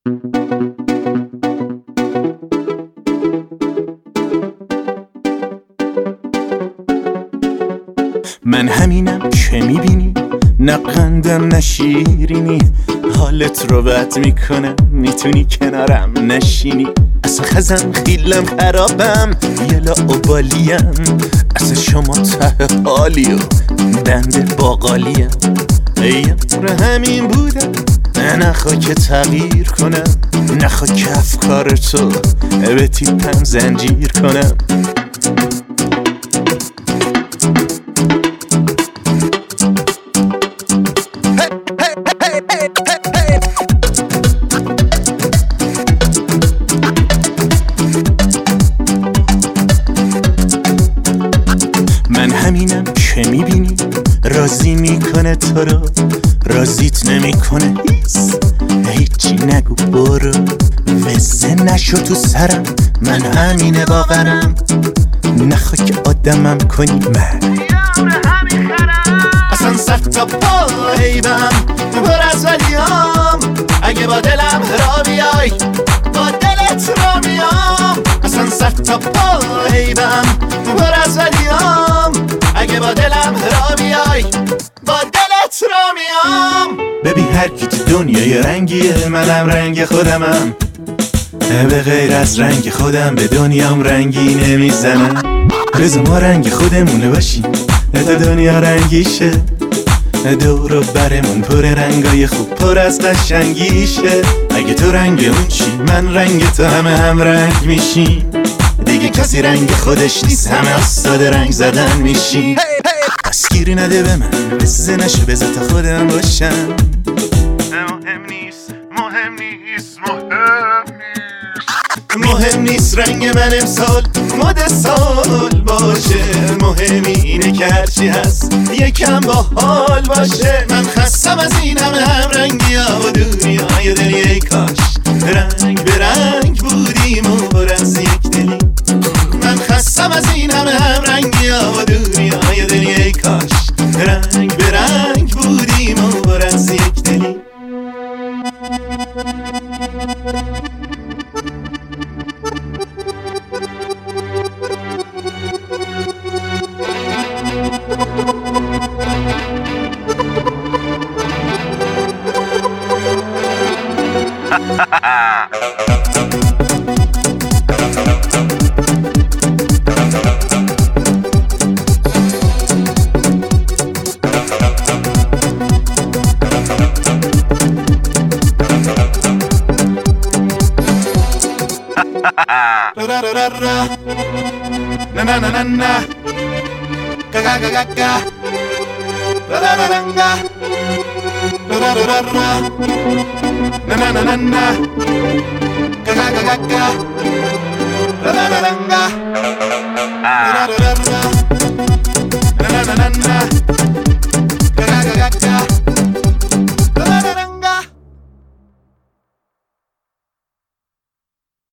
من همینم که میبینی، نه قندم نه شیرینی، حالت رو بد میکنه، میتونی کنارم نشینی. اصلا خزم خیلم خرابم، یه لاوبالیم، اصلا شما ته حالی و بنده باقالیم. یار همین بودم، نخوا که تغییر کنم، نخوا که افکار تو به تیپم زنجیر کنم. من همینم که میبینی، راضی میکنه تو رو، راضیت نمیکنه هیچی نگو برو. وزه نشو تو سرم، من همینه باورم، نخوا که آدمم کنی من اصلا سخت تا پایبم پر از ولیام. اگه با دلم را بیای با دلت را میام، اصلا سخت تا پایبم پر از ولیام. اگه با دلم را بیای با دلت را میام. ببین هر کی تو دنیای رنگیه، منم رنگ خودمم، به غیر از رنگ خودم به دنیام رنگی نمیزنم. بذار ما رنگ خودمونه باشیم تا دنیا رنگیشه، دور و برمون پر رنگای خوب پر از قشنگیشه. اگه تو رنگ اون چی، من رنگ تو، همه هم رنگ میشیم دیگه. کسی رنگ خودش نیست، همه استاد رنگ زدن میشیم. پس گیری نده به من، بزه نشه بذار تا خودم باشم. مهم نیست مهم نیست رنگ من امسال مد سال باشه. مهم اینه که هرچی هست یکم با حال باشه. من خستم از این هم رنگی ها و دنیای دنیای کاش رنگ به رنگ بودیم و پر از یک دلی. من خستم از این هم رنگی ها و دنیای دنیای کاش رنگ به رنگ بودیم و پر از یک دلی. Na na na na na, ga ga ga ga ga, la la la la, la la la la, na na na na na, ga ga ga ga ga, la la la la, la la la la, na na na na.